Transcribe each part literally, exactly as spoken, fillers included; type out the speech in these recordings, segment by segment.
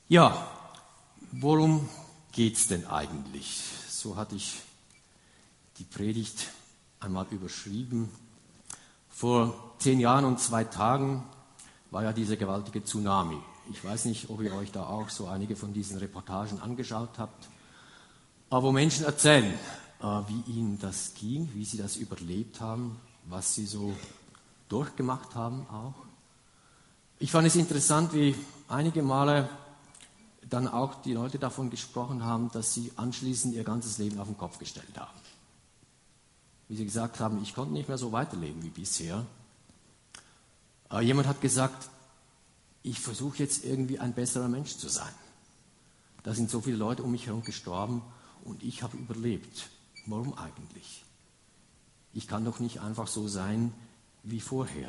Ja, worum geht's denn eigentlich? So hatte ich die Predigt einmal überschrieben. Vor zehn Jahren und zwei Tagen war ja dieser gewaltige Tsunami. Ich weiß nicht, ob ihr euch da auch so einige von diesen Reportagen angeschaut habt, aber wo Menschen erzählen, wie ihnen das ging, wie sie das überlebt haben, was sie so durchgemacht haben auch. Ich fand es interessant, wie einige Male dann auch die Leute davon gesprochen haben, dass sie anschließend ihr ganzes Leben auf den Kopf gestellt haben. Wie sie gesagt haben, ich konnte nicht mehr so weiterleben wie bisher. Aber jemand hat gesagt, ich versuche jetzt irgendwie ein besserer Mensch zu sein. Da sind so viele Leute um mich herum gestorben und ich habe überlebt. Warum eigentlich? Ich kann doch nicht einfach so sein wie vorher.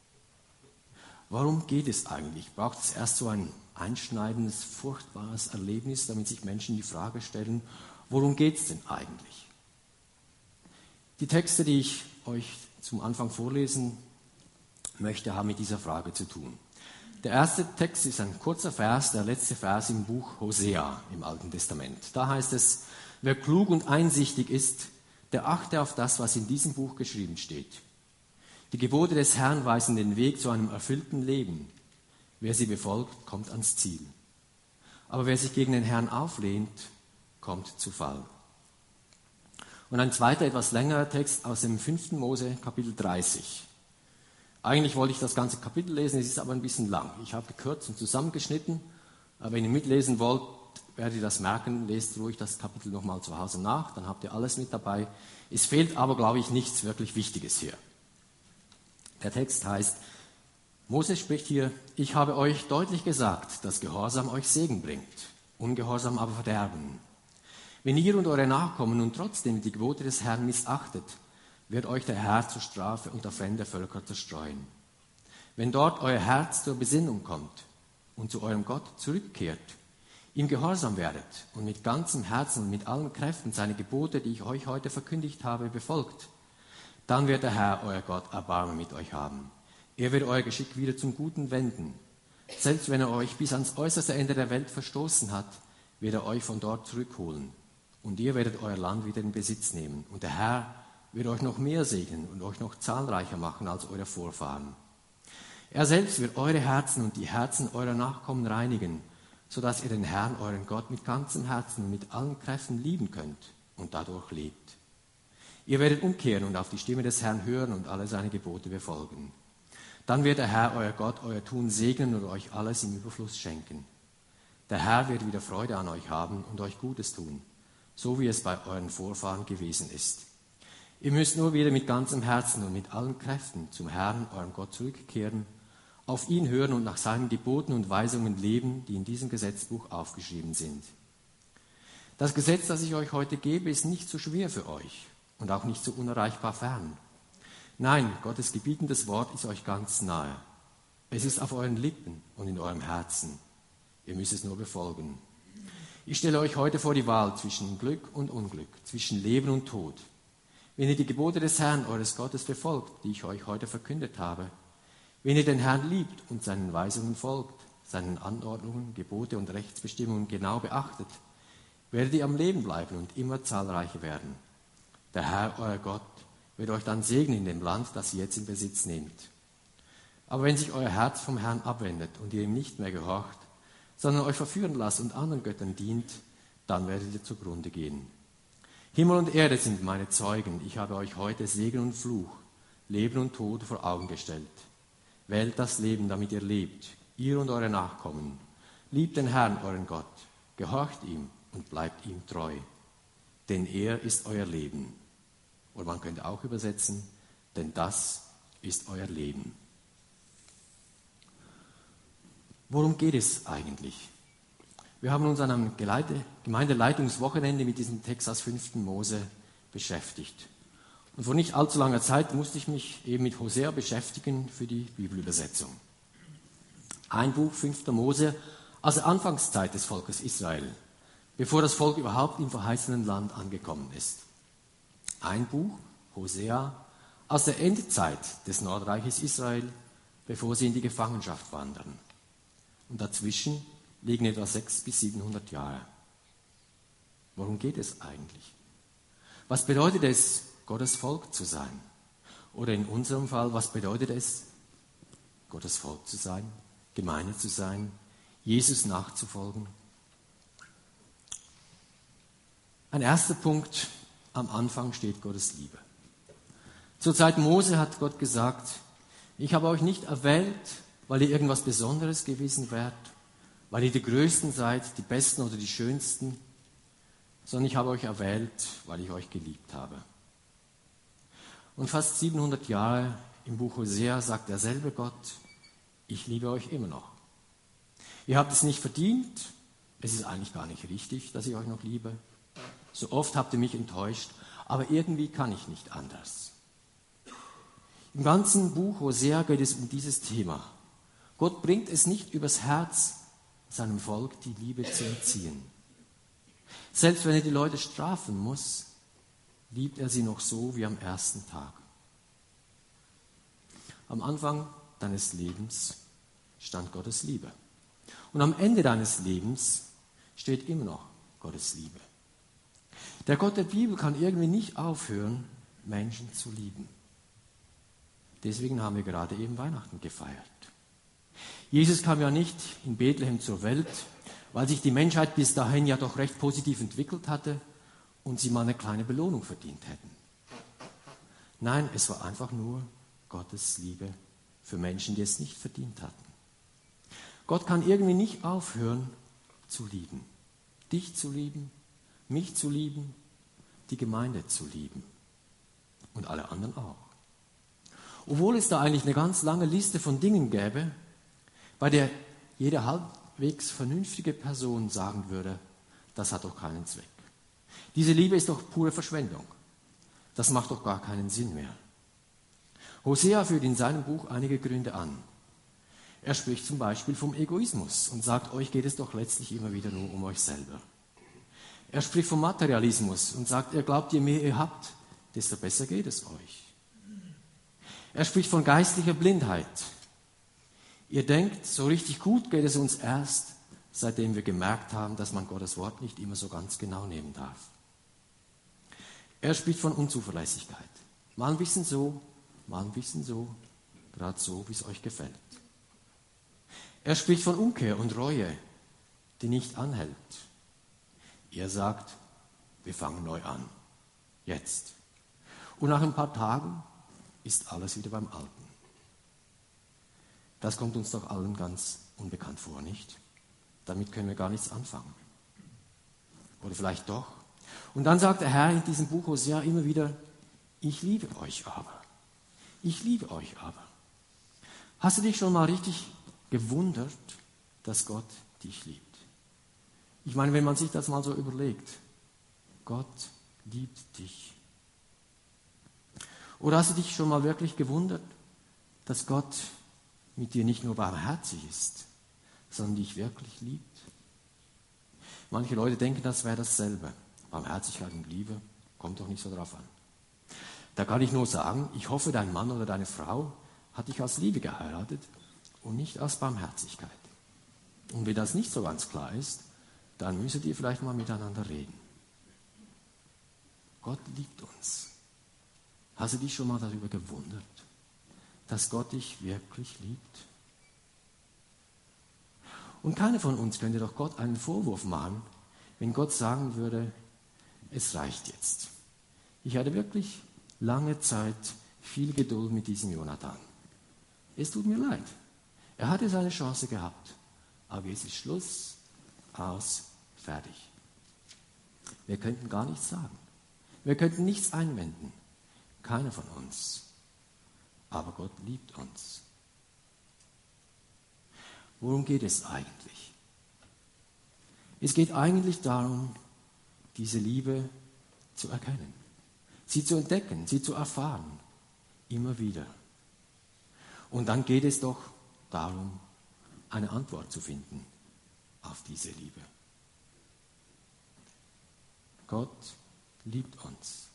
Warum geht es eigentlich? Braucht es erst so ein einschneidendes, furchtbares Erlebnis, damit sich Menschen die Frage stellen, worum geht es denn eigentlich? Die Texte, die ich euch zum Anfang vorlesen möchte, haben mit dieser Frage zu tun. Der erste Text ist ein kurzer Vers, der letzte Vers im Buch Hosea im Alten Testament. Da heißt es, wer klug und einsichtig ist, der achte auf das, was in diesem Buch geschrieben steht. Die Gebote des Herrn weisen den Weg zu einem erfüllten Leben. Wer sie befolgt, kommt ans Ziel. Aber wer sich gegen den Herrn auflehnt, kommt zu Fall. Und ein zweiter, etwas längerer Text aus dem fünften Mose, Kapitel dreißig. Eigentlich wollte ich das ganze Kapitel lesen, es ist aber ein bisschen lang. Ich habe gekürzt und zusammengeschnitten. Aber wenn ihr mitlesen wollt, werdet ihr das merken. Lest ruhig das Kapitel nochmal zu Hause nach, dann habt ihr alles mit dabei. Es fehlt aber, glaube ich, nichts wirklich Wichtiges hier. Der Text heißt, Mose spricht hier, ich habe euch deutlich gesagt, dass Gehorsam euch Segen bringt, Ungehorsam aber Verderben. Wenn ihr und eure Nachkommen nun trotzdem die Gebote des Herrn missachtet, wird euch der Herr zur Strafe unter fremde Völker zerstreuen. Wenn dort euer Herz zur Besinnung kommt und zu eurem Gott zurückkehrt, ihm gehorsam werdet und mit ganzem Herzen und mit allen Kräften seine Gebote, die ich euch heute verkündigt habe, befolgt, dann wird der Herr, euer Gott, Erbarmen mit euch haben. Er wird euer Geschick wieder zum Guten wenden. Selbst wenn er euch bis ans äußerste Ende der Welt verstoßen hat, wird er euch von dort zurückholen. Und ihr werdet euer Land wieder in Besitz nehmen. Und der Herr wird euch noch mehr segnen und euch noch zahlreicher machen als eure Vorfahren. Er selbst wird eure Herzen und die Herzen eurer Nachkommen reinigen, sodass ihr den Herrn, euren Gott, mit ganzem Herzen und mit allen Kräften lieben könnt und dadurch lebt. Ihr werdet umkehren und auf die Stimme des Herrn hören und alle seine Gebote befolgen. Dann wird der Herr, euer Gott, euer Tun segnen und euch alles im Überfluss schenken. Der Herr wird wieder Freude an euch haben und euch Gutes tun, so wie es bei euren Vorfahren gewesen ist. Ihr müsst nur wieder mit ganzem Herzen und mit allen Kräften zum Herrn, eurem Gott, zurückkehren, auf ihn hören und nach seinen Geboten und Weisungen leben, die in diesem Gesetzbuch aufgeschrieben sind. Das Gesetz, das ich euch heute gebe, ist nicht zu schwer für euch und auch nicht so unerreichbar fern. Nein, Gottes gebietendes Wort ist euch ganz nahe. Es ist auf euren Lippen und in eurem Herzen. Ihr müsst es nur befolgen. Ich stelle euch heute vor die Wahl zwischen Glück und Unglück, zwischen Leben und Tod. Wenn ihr die Gebote des Herrn, eures Gottes, befolgt, die ich euch heute verkündet habe, wenn ihr den Herrn liebt und seinen Weisungen folgt, seinen Anordnungen, Gebote und Rechtsbestimmungen genau beachtet, werdet ihr am Leben bleiben und immer zahlreicher werden. Der Herr, euer Gott, wird euch dann segnen in dem Land, das ihr jetzt in Besitz nehmt. Aber wenn sich euer Herz vom Herrn abwendet und ihr ihm nicht mehr gehorcht, sondern euch verführen lasst und anderen Göttern dient, dann werdet ihr zugrunde gehen. Himmel und Erde sind meine Zeugen. Ich habe euch heute Segen und Fluch, Leben und Tod vor Augen gestellt. Wählt das Leben, damit ihr lebt, ihr und eure Nachkommen. Liebt den Herrn, euren Gott, gehorcht ihm und bleibt ihm treu. Denn er ist euer Leben. Oder man könnte auch übersetzen, denn das ist euer Leben. Worum geht es eigentlich? Wir haben uns an einem Gemeindeleitungswochenende mit diesem Text aus fünften Mose beschäftigt. Und vor nicht allzu langer Zeit musste ich mich eben mit Hosea beschäftigen für die Bibelübersetzung. Ein Buch, fünfter Mose, aus der Anfangszeit des Volkes Israel, bevor das Volk überhaupt im verheißenen Land angekommen ist. Ein Buch, Hosea, aus der Endzeit des Nordreiches Israel, bevor sie in die Gefangenschaft wandern. Und dazwischen liegen etwa sechshundert bis siebenhundert Jahre. Worum geht es eigentlich? Was bedeutet es, Gottes Volk zu sein? Oder in unserem Fall, was bedeutet es, Gottes Volk zu sein, Gemeinde zu sein, Jesus nachzufolgen? Ein erster Punkt, am Anfang steht Gottes Liebe. Zur Zeit Mose hat Gott gesagt, ich habe euch nicht erwählt, weil ihr irgendwas Besonderes gewesen wärt, weil ihr die Größten seid, die Besten oder die Schönsten, sondern ich habe euch erwählt, weil ich euch geliebt habe. Und fast siebenhundert Jahre im Buch Hosea sagt derselbe Gott, ich liebe euch immer noch. Ihr habt es nicht verdient, es ist eigentlich gar nicht richtig, dass ich euch noch liebe. So oft habt ihr mich enttäuscht, aber irgendwie kann ich nicht anders. Im ganzen Buch Hosea geht es um dieses Thema. Gott bringt es nicht übers Herz, seinem Volk die Liebe zu entziehen. Selbst wenn er die Leute strafen muss, liebt er sie noch so wie am ersten Tag. Am Anfang deines Lebens stand Gottes Liebe. Und am Ende deines Lebens steht immer noch Gottes Liebe. Der Gott der Bibel kann irgendwie nicht aufhören, Menschen zu lieben. Deswegen haben wir gerade eben Weihnachten gefeiert. Jesus kam ja nicht in Bethlehem zur Welt, weil sich die Menschheit bis dahin ja doch recht positiv entwickelt hatte und sie mal eine kleine Belohnung verdient hätten. Nein, es war einfach nur Gottes Liebe für Menschen, die es nicht verdient hatten. Gott kann irgendwie nicht aufhören zu lieben. Dich zu lieben, mich zu lieben, die Gemeinde zu lieben und alle anderen auch. Obwohl es da eigentlich eine ganz lange Liste von Dingen gäbe, bei der jede halbwegs vernünftige Person sagen würde, das hat doch keinen Zweck. Diese Liebe ist doch pure Verschwendung. Das macht doch gar keinen Sinn mehr. Hosea führt in seinem Buch einige Gründe an. Er spricht zum Beispiel vom Egoismus und sagt, euch geht es doch letztlich immer wieder nur um euch selber. Er spricht vom Materialismus und sagt, ihr glaubt, je mehr ihr habt, desto besser geht es euch. Er spricht von geistlicher Blindheit. Ihr denkt, so richtig gut geht es uns erst, seitdem wir gemerkt haben, dass man Gottes Wort nicht immer so ganz genau nehmen darf. Er spricht von Unzuverlässigkeit. Mal ein bisschen so, mal ein bisschen so, gerade so, wie es euch gefällt. Er spricht von Umkehr und Reue, die nicht anhält. Er sagt, wir fangen neu an, jetzt. Und nach ein paar Tagen ist alles wieder beim Alten. Das kommt uns doch allen ganz unbekannt vor, nicht? Damit können wir gar nichts anfangen. Oder vielleicht doch. Und dann sagt der Herr in diesem Buch Hosea immer wieder, ich liebe euch aber. Ich liebe euch aber. Hast du dich schon mal richtig gewundert, dass Gott dich liebt? Ich meine, wenn man sich das mal so überlegt, Gott liebt dich. Oder hast du dich schon mal wirklich gewundert, dass Gott mit dir nicht nur barmherzig ist, sondern dich wirklich liebt? Manche Leute denken, das wäre dasselbe. Barmherzigkeit und Liebe kommt doch nicht so drauf an. Da kann ich nur sagen, ich hoffe, dein Mann oder deine Frau hat dich aus Liebe geheiratet und nicht aus Barmherzigkeit. Und wenn das nicht so ganz klar ist, dann müsstet ihr vielleicht mal miteinander reden. Gott liebt uns. Hast du dich schon mal darüber gewundert, dass Gott dich wirklich liebt? Und keiner von uns könnte doch Gott einen Vorwurf machen, wenn Gott sagen würde, es reicht jetzt. Ich hatte wirklich lange Zeit viel Geduld mit diesem Jonathan. Es tut mir leid. Er hatte seine Chance gehabt. Aber jetzt ist Schluss, aus, fertig. Wir könnten gar nichts sagen. Wir könnten nichts einwenden. Keiner von uns. Aber Gott liebt uns. Worum geht es eigentlich? Es geht eigentlich darum, diese Liebe zu erkennen, sie zu entdecken, sie zu erfahren, immer wieder. Und dann geht es doch darum, eine Antwort zu finden auf diese Liebe. Gott liebt uns.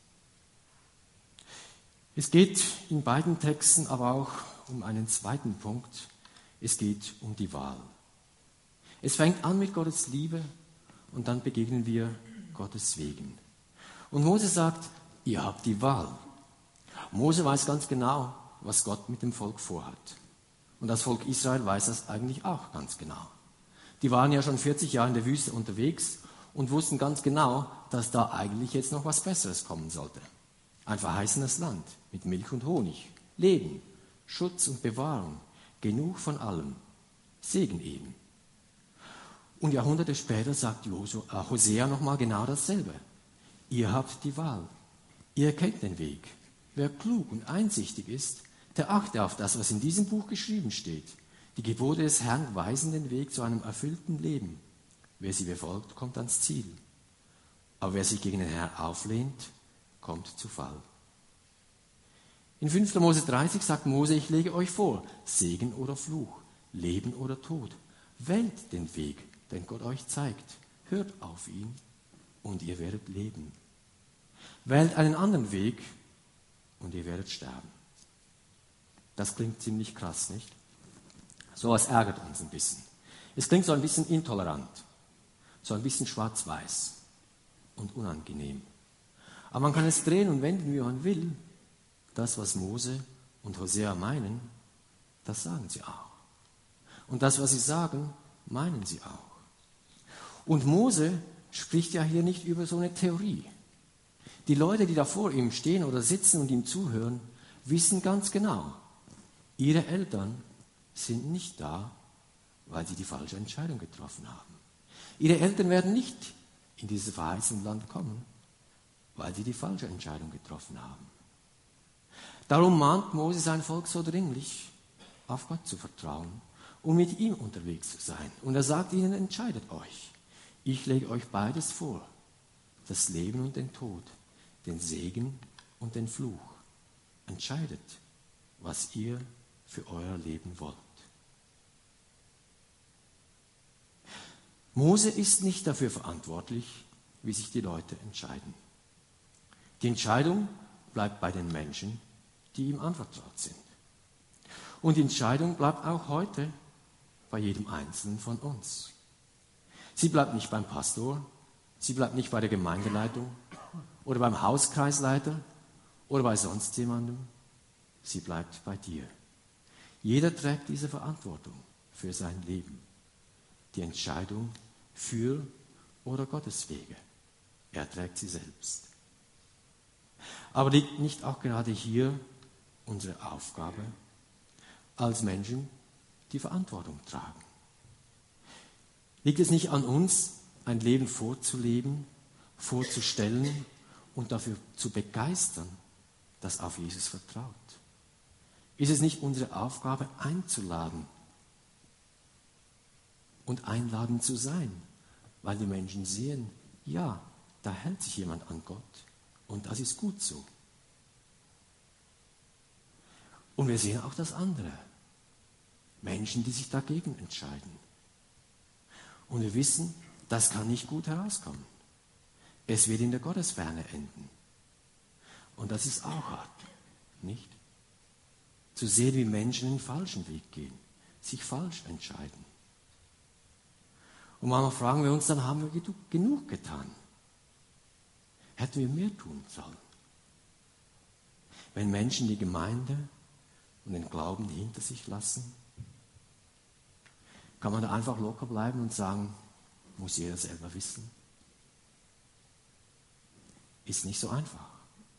Es geht in beiden Texten aber auch um einen zweiten Punkt. Es geht um die Wahl. Es fängt an mit Gottes Liebe und dann begegnen wir Gottes Wegen. Und Mose sagt, ihr habt die Wahl. Mose weiß ganz genau, was Gott mit dem Volk vorhat. Und das Volk Israel weiß das eigentlich auch ganz genau. Die waren ja schon vierzig Jahre in der Wüste unterwegs und wussten ganz genau, dass da eigentlich jetzt noch was Besseres kommen sollte. Ein verheißenes Land mit Milch und Honig, Leben, Schutz und Bewahrung, genug von allem, Segen eben. Und Jahrhunderte später sagt Hosea nochmal genau dasselbe. Ihr habt die Wahl, ihr kennt den Weg. Wer klug und einsichtig ist, der achte auf das, was in diesem Buch geschrieben steht. Die Gebote des Herrn weisen den Weg zu einem erfüllten Leben. Wer sie befolgt, kommt ans Ziel. Aber wer sich gegen den Herrn auflehnt, kommt zu Fall. In fünfter Mose dreißig sagt Mose, ich lege euch vor, Segen oder Fluch, Leben oder Tod. Wählt den Weg, den Gott euch zeigt. Hört auf ihn und ihr werdet leben. Wählt einen anderen Weg und ihr werdet sterben. Das klingt ziemlich krass, nicht? So was ärgert uns ein bisschen. Es klingt so ein bisschen intolerant, so ein bisschen schwarz-weiß und unangenehm. Aber man kann es drehen und wenden, wie man will. Das, was Mose und Hosea meinen, das sagen sie auch. Und das, was sie sagen, meinen sie auch. Und Mose spricht ja hier nicht über so eine Theorie. Die Leute, die da vor ihm stehen oder sitzen und ihm zuhören, wissen ganz genau, ihre Eltern sind nicht da, weil sie die falsche Entscheidung getroffen haben. Ihre Eltern werden nicht in dieses verheißene Land kommen, weil sie die falsche Entscheidung getroffen haben. Darum mahnt Mose sein Volk so dringlich, auf Gott zu vertrauen und mit ihm unterwegs zu sein. Und er sagt ihnen, entscheidet euch. Ich lege euch beides vor, das Leben und den Tod, den Segen und den Fluch. Entscheidet, was ihr für euer Leben wollt. Mose ist nicht dafür verantwortlich, wie sich die Leute entscheiden. Die Entscheidung bleibt bei den Menschen, die ihm anvertraut sind. Und die Entscheidung bleibt auch heute bei jedem Einzelnen von uns. Sie bleibt nicht beim Pastor, sie bleibt nicht bei der Gemeindeleitung oder beim Hauskreisleiter oder bei sonst jemandem. Sie bleibt bei dir. Jeder trägt diese Verantwortung für sein Leben. Die Entscheidung für oder Gottes Wege. Er trägt sie selbst. Aber liegt nicht auch gerade hier unsere Aufgabe, als Menschen die Verantwortung tragen? Liegt es nicht an uns, ein Leben vorzuleben, vorzustellen und dafür zu begeistern, das auf Jesus vertraut? Ist es nicht unsere Aufgabe, einzuladen und einladend zu sein, weil die Menschen sehen, ja, da hält sich jemand an Gott und das ist gut so. Und wir sehen auch das andere. Menschen, die sich dagegen entscheiden. Und wir wissen, das kann nicht gut herauskommen. Es wird in der Gottesferne enden. Und das ist auch hart, nicht? Zu sehen, wie Menschen den falschen Weg gehen, sich falsch entscheiden. Und manchmal fragen wir uns, dann haben wir genug getan. Hätten wir mehr tun sollen? Wenn Menschen die Gemeinde und den Glauben hinter sich lassen, kann man da einfach locker bleiben und sagen, muss jeder selber wissen? Ist nicht so einfach.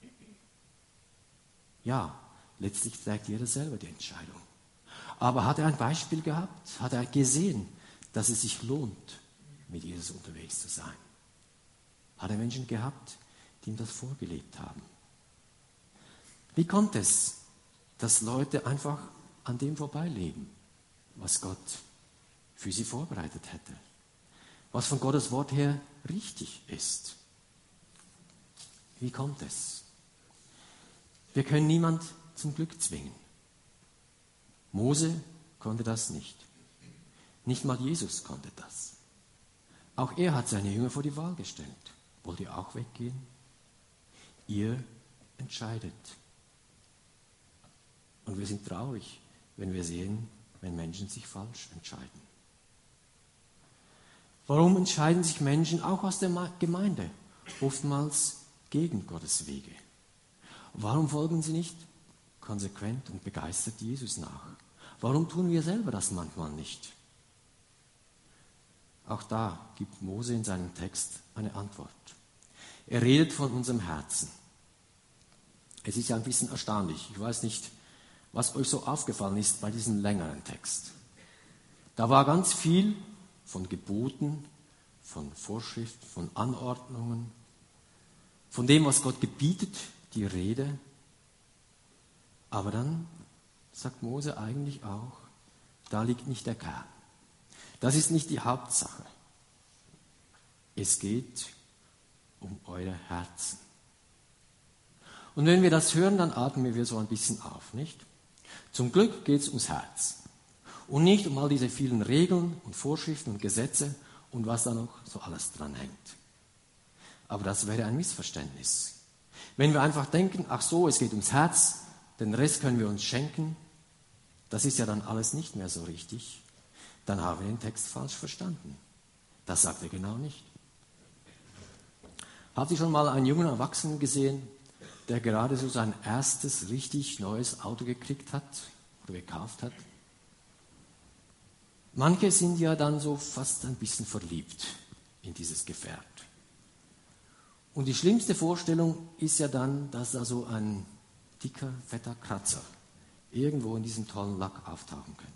Ja, letztlich trägt jeder selber die Entscheidung. Aber hat er ein Beispiel gehabt? Hat er gesehen, dass es sich lohnt, mit Jesus unterwegs zu sein? Hat er Menschen gehabt, die ihm das vorgelebt haben? Wie kommt es, dass Leute einfach an dem vorbeileben, was Gott für sie vorbereitet hätte? Was von Gottes Wort her richtig ist? Wie kommt es? Wir können niemand zum Glück zwingen. Mose konnte das nicht. Nicht mal Jesus konnte das. Auch er hat seine Jünger vor die Wahl gestellt. Wollt ihr auch weggehen? Ihr entscheidet. Und wir sind traurig, wenn wir sehen, wenn Menschen sich falsch entscheiden. Warum entscheiden sich Menschen auch aus der Gemeinde oftmals gegen Gottes Wege? Warum folgen sie nicht konsequent und begeistert Jesus nach? Warum tun wir selber das manchmal nicht? Auch da gibt Mose in seinem Text eine Antwort. Er redet von unserem Herzen. Es ist ja ein bisschen erstaunlich. Ich weiß nicht, was euch so aufgefallen ist bei diesem längeren Text. Da war ganz viel von Geboten, von Vorschriften, von Anordnungen, von dem, was Gott gebietet, die Rede. Aber dann sagt Mose eigentlich auch, da liegt nicht der Kern. Das ist nicht die Hauptsache. Es geht um eure Herzen. Und wenn wir das hören, dann atmen wir so ein bisschen auf, nicht? Zum Glück geht es ums Herz. Und nicht um all diese vielen Regeln und Vorschriften und Gesetze und was da noch so alles dran hängt. Aber das wäre ein Missverständnis. Wenn wir einfach denken, ach so, es geht ums Herz, den Rest können wir uns schenken, das ist ja dann alles nicht mehr so richtig, dann haben wir den Text falsch verstanden. Das sagt er genau nicht. Habt ihr schon mal einen jungen Erwachsenen gesehen, der gerade so sein erstes richtig neues Auto gekriegt hat oder gekauft hat? Manche sind ja dann so fast ein bisschen verliebt in dieses Gefährt. Und die schlimmste Vorstellung ist ja dann, dass da so ein dicker, fetter Kratzer irgendwo in diesem tollen Lack auftauchen könnte.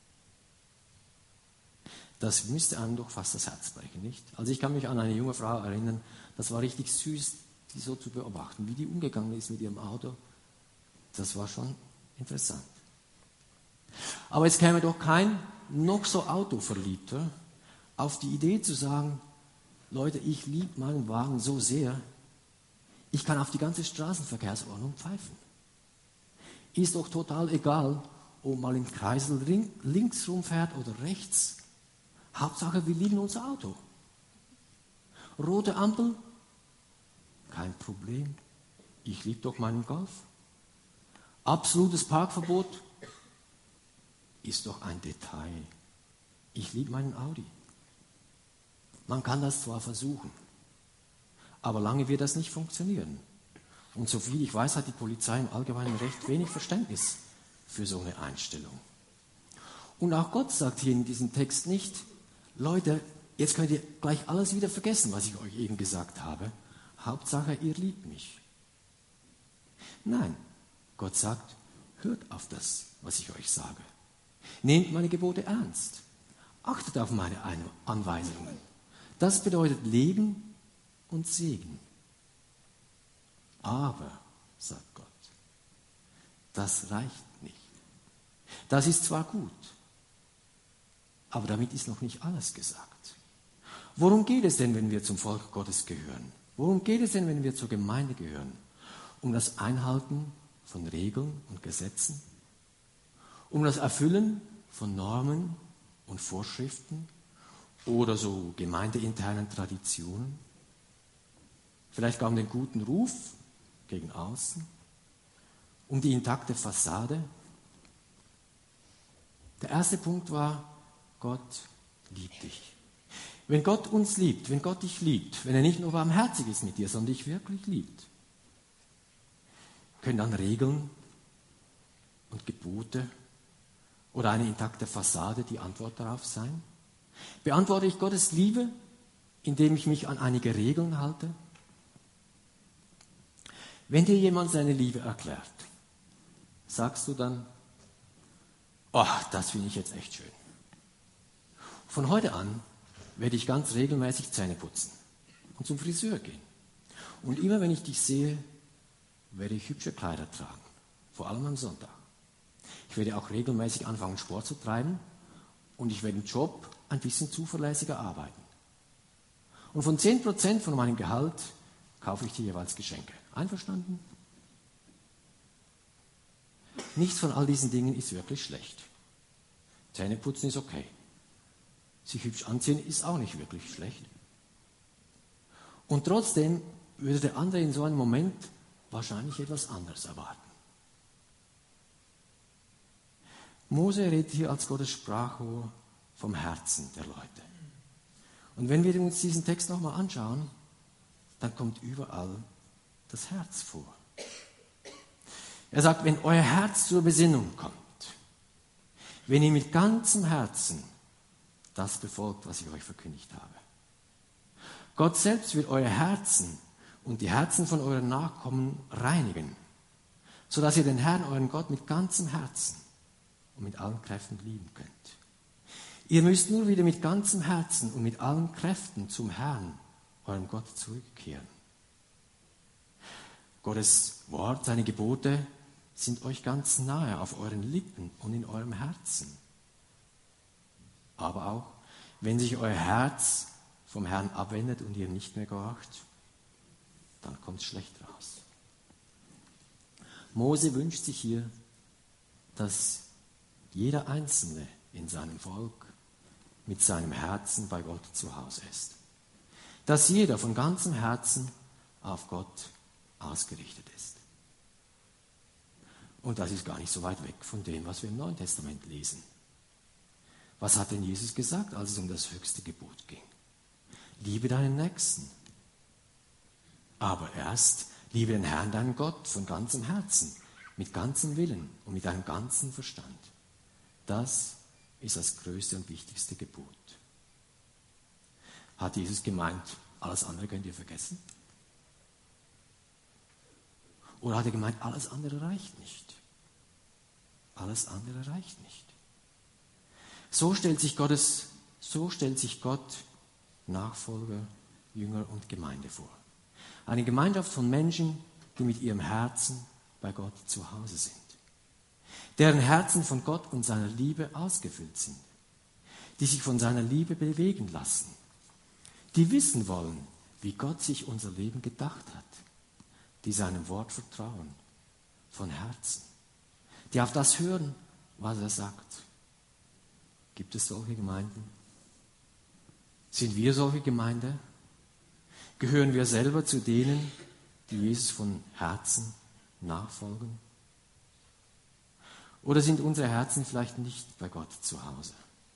Das müsste einem doch fast das Herz brechen, nicht? Also ich kann mich an eine junge Frau erinnern, das war richtig süß, die so zu beobachten, wie die umgegangen ist mit ihrem Auto. Das war schon interessant. Aber es käme doch kein noch so Autoverliebter auf die Idee zu sagen, Leute, ich liebe meinen Wagen so sehr, ich kann auf die ganze Straßenverkehrsordnung pfeifen. Ist doch total egal, ob mal im Kreisel links rumfährt oder rechts. Hauptsache, wir lieben unser Auto. Rote Ampel, kein Problem. Ich liebe doch meinen Golf. Absolutes Parkverbot ist doch ein Detail. Ich liebe meinen Audi. Man kann das zwar versuchen, aber lange wird das nicht funktionieren. Und soviel ich weiß, hat die Polizei im Allgemeinen recht wenig Verständnis für so eine Einstellung. Und auch Gott sagt hier in diesem Text nicht, Leute, jetzt könnt ihr gleich alles wieder vergessen, was ich euch eben gesagt habe. Hauptsache, ihr liebt mich. Nein, Gott sagt, hört auf das, was ich euch sage. Nehmt meine Gebote ernst. Achtet auf meine Anweisungen. Das bedeutet Leben und Segen. Aber, sagt Gott, das reicht nicht. Das ist zwar gut, aber damit ist noch nicht alles gesagt. Worum geht es denn, wenn wir zum Volk Gottes gehören? Worum geht es denn, wenn wir zur Gemeinde gehören? Um das Einhalten von Regeln und Gesetzen? Um das Erfüllen von Normen und Vorschriften oder so gemeindeinternen Traditionen? Vielleicht gar um den guten Ruf gegen außen? Um die intakte Fassade? Der erste Punkt war, Gott liebt dich. Wenn Gott uns liebt, wenn Gott dich liebt, wenn er nicht nur barmherzig ist mit dir, sondern dich wirklich liebt, können dann Regeln und Gebote oder eine intakte Fassade die Antwort darauf sein? Beantworte ich Gottes Liebe, indem ich mich an einige Regeln halte? Wenn dir jemand seine Liebe erklärt, sagst du dann, oh, das finde ich jetzt echt schön. Von heute an werde ich ganz regelmäßig Zähne putzen und zum Friseur gehen. Und immer wenn ich dich sehe, werde ich hübsche Kleider tragen, vor allem am Sonntag. Ich werde auch regelmäßig anfangen, Sport zu treiben und ich werde im Job ein bisschen zuverlässiger arbeiten. Und von zehn Prozent von meinem Gehalt kaufe ich dir jeweils Geschenke. Einverstanden? Nichts von all diesen Dingen ist wirklich schlecht. Zähneputzen ist okay. Sich hübsch anziehen ist auch nicht wirklich schlecht. Und trotzdem würde der andere in so einem Moment wahrscheinlich etwas anderes erwarten. Mose redet hier als Gottes Sprachrohr vom Herzen der Leute. Und wenn wir uns diesen Text nochmal anschauen, dann kommt überall das Herz vor. Er sagt, wenn euer Herz zur Besinnung kommt, wenn ihr mit ganzem Herzen das befolgt, was ich euch verkündigt habe. Gott selbst will euer Herzen und die Herzen von euren Nachkommen reinigen, sodass ihr den Herrn, euren Gott, mit ganzem Herzen und mit allen Kräften lieben könnt. Ihr müsst nur wieder mit ganzem Herzen und mit allen Kräften zum Herrn, eurem Gott, zurückkehren. Gottes Wort, seine Gebote sind euch ganz nahe auf euren Lippen und in eurem Herzen. Aber auch, wenn sich euer Herz vom Herrn abwendet und ihr nicht mehr gehorcht, dann kommt es schlecht raus. Mose wünscht sich hier, dass jeder Einzelne in seinem Volk mit seinem Herzen bei Gott zu Hause ist. Dass jeder von ganzem Herzen auf Gott ausgerichtet ist. Und das ist gar nicht so weit weg von dem, was wir im Neuen Testament lesen. Was hat denn Jesus gesagt, als es um das höchste Gebot ging? Liebe deinen Nächsten. Aber erst liebe den Herrn, deinen Gott, von ganzem Herzen, mit ganzem Willen und mit deinem ganzen Verstand. Das ist das größte und wichtigste Gebot. Hat Jesus gemeint, alles andere könnt ihr vergessen? Oder hat er gemeint, alles andere reicht nicht? Alles andere reicht nicht. So stellt sich Gottes, so stellt sich Gott Nachfolger, Jünger und Gemeinde vor. Eine Gemeinschaft von Menschen, die mit ihrem Herzen bei Gott zu Hause sind. Deren Herzen von Gott und seiner Liebe ausgefüllt sind. Die sich von seiner Liebe bewegen lassen. Die wissen wollen, wie Gott sich unser Leben gedacht hat. Die seinem Wort vertrauen, von Herzen. Die auf das hören, was er sagt. Gibt es solche Gemeinden? Sind wir solche Gemeinde? Gehören wir selber zu denen, die Jesus von Herzen nachfolgen? Oder sind unsere Herzen vielleicht nicht bei Gott zu Hause?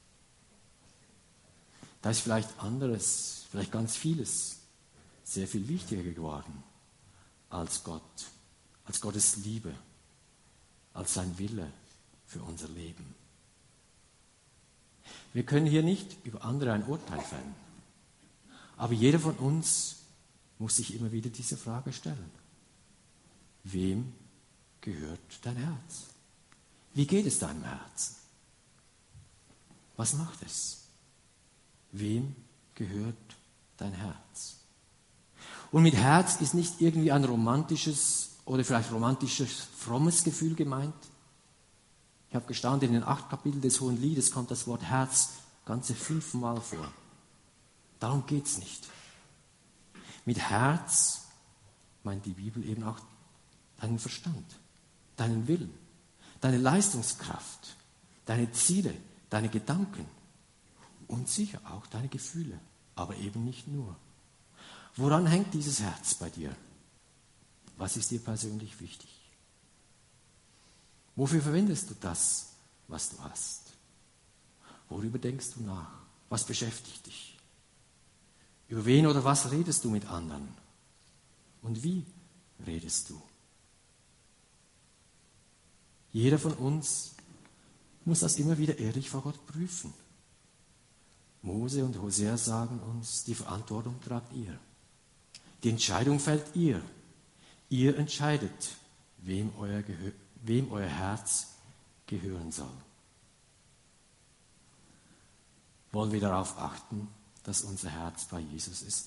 Da ist vielleicht anderes, vielleicht ganz vieles sehr viel wichtiger geworden als Gott, als Gottes Liebe, als sein Wille für unser Leben. Wir können hier nicht über andere ein Urteil fällen. Aber jeder von uns muss sich immer wieder diese Frage stellen. Wem gehört dein Herz? Wie geht es deinem Herzen? Was macht es? Wem gehört dein Herz? Und mit Herz ist nicht irgendwie ein romantisches oder vielleicht romantisches, frommes Gefühl gemeint. Ich habe gestaunt, in den acht Kapiteln des Hohen Liedes kommt das Wort Herz ganze fünfmal vor. Darum geht es nicht. Mit Herz meint die Bibel eben auch deinen Verstand, deinen Willen, deine Leistungskraft, deine Ziele, deine Gedanken und sicher auch deine Gefühle, aber eben nicht nur. Woran hängt dieses Herz bei dir? Was ist dir persönlich wichtig? Wofür verwendest du das, was du hast? Worüber denkst du nach? Was beschäftigt dich? Über wen oder was redest du mit anderen? Und wie redest du? Jeder von uns muss das immer wieder ehrlich vor Gott prüfen. Mose und Hosea sagen uns, die Verantwortung tragt ihr. Die Entscheidung fällt ihr. Ihr entscheidet, wem euer, Gehör, wem euer Herz gehören soll. Wollen wir darauf achten, dass unser Herz bei Jesus ist?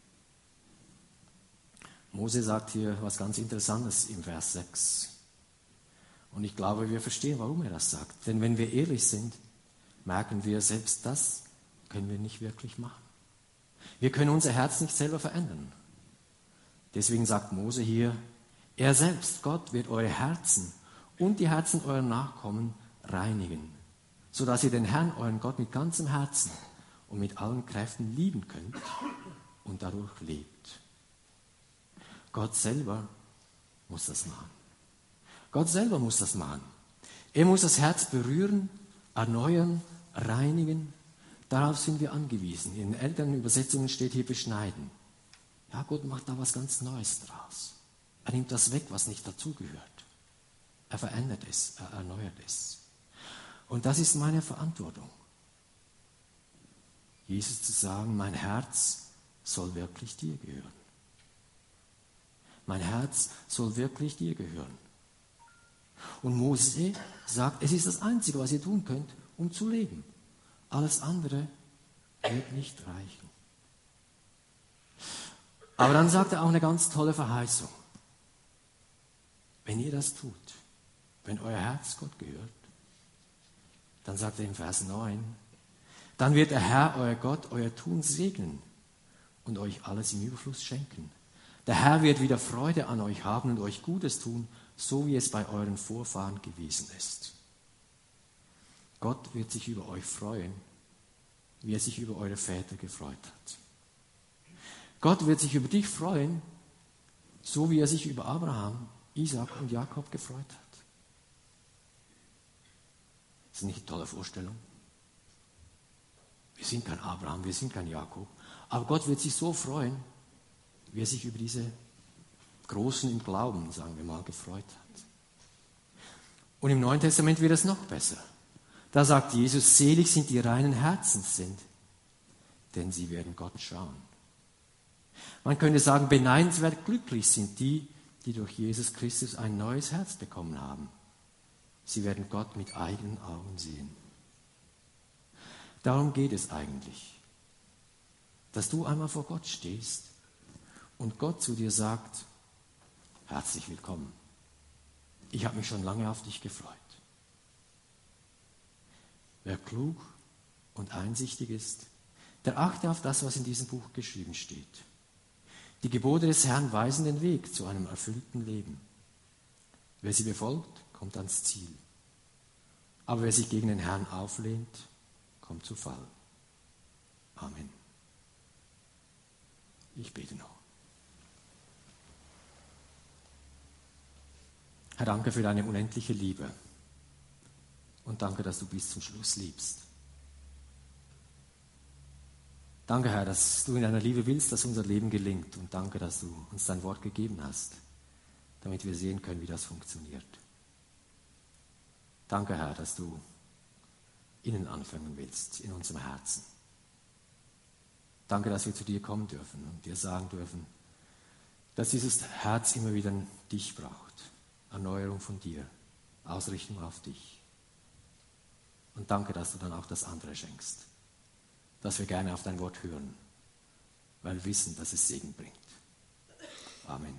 Mose sagt hier was ganz Interessantes im Vers sechs. Und ich glaube, wir verstehen, warum er das sagt. Denn wenn wir ehrlich sind, merken wir, selbst das können wir nicht wirklich machen. Wir können unser Herz nicht selber verändern. Deswegen sagt Mose hier, er selbst, Gott, wird eure Herzen und die Herzen eurer Nachkommen reinigen, sodass ihr den Herrn, euren Gott, mit ganzem Herzen und mit allen Kräften lieben könnt und dadurch lebt. Gott selber muss das machen. Gott selber muss das machen. Er muss das Herz berühren, erneuern, reinigen, Darauf sind wir angewiesen. In den älteren Übersetzungen steht hier beschneiden. Ja, Gott macht da was ganz Neues draus. Er nimmt das weg, was nicht dazugehört. Er verändert es, er erneuert es. Und das ist meine Verantwortung. Jesus zu sagen, mein Herz soll wirklich dir gehören. Mein Herz soll wirklich dir gehören. Und Mose sagt, es ist das Einzige, was ihr tun könnt, um zu leben. Alles andere wird nicht reichen. Aber dann sagt er auch eine ganz tolle Verheißung. Wenn ihr das tut, wenn euer Herz Gott gehört, dann sagt er im Vers neun, dann wird der Herr, euer Gott, euer Tun segnen und euch alles im Überfluss schenken. Der Herr wird wieder Freude an euch haben und euch Gutes tun, so wie es bei euren Vorfahren gewesen ist. Gott wird sich über euch freuen, wie er sich über eure Väter gefreut hat. Gott wird sich über dich freuen, so wie er sich über Abraham, Isaac und Jakob gefreut hat. Das ist nicht eine tolle Vorstellung. Wir sind kein Abraham, wir sind kein Jakob, aber Gott wird sich so freuen, wie er sich über diese Großen im Glauben, sagen wir mal, gefreut hat. Und im Neuen Testament wird es noch besser. Da sagt Jesus, selig sind die reinen Herzens sind, denn sie werden Gott schauen. Man könnte sagen, beneidenswert glücklich sind die, die durch Jesus Christus ein neues Herz bekommen haben. Sie werden Gott mit eigenen Augen sehen. Darum geht es eigentlich, dass du einmal vor Gott stehst und Gott zu dir sagt, herzlich willkommen. Ich habe mich schon lange auf dich gefreut. Wer klug und einsichtig ist, der achte auf das, was in diesem Buch geschrieben steht. Die Gebote des Herrn weisen den Weg zu einem erfüllten Leben. Wer sie befolgt, kommt ans Ziel. Aber wer sich gegen den Herrn auflehnt, kommt zu Fall. Amen. Ich bete noch. Herr, danke für deine unendliche Liebe und danke, dass du bis zum Schluss liebst. Danke, Herr, dass du in deiner Liebe willst, dass unser Leben gelingt und danke, dass du uns dein Wort gegeben hast, damit wir sehen können, wie das funktioniert. Danke, Herr, dass du innen anfangen willst, in unserem Herzen. Danke, dass wir zu dir kommen dürfen und dir sagen dürfen, dass dieses Herz immer wieder dich braucht. Erneuerung von dir, Ausrichtung auf dich. Und danke, dass du dann auch das andere schenkst, dass wir gerne auf dein Wort hören, weil wir wissen, dass es Segen bringt. Amen.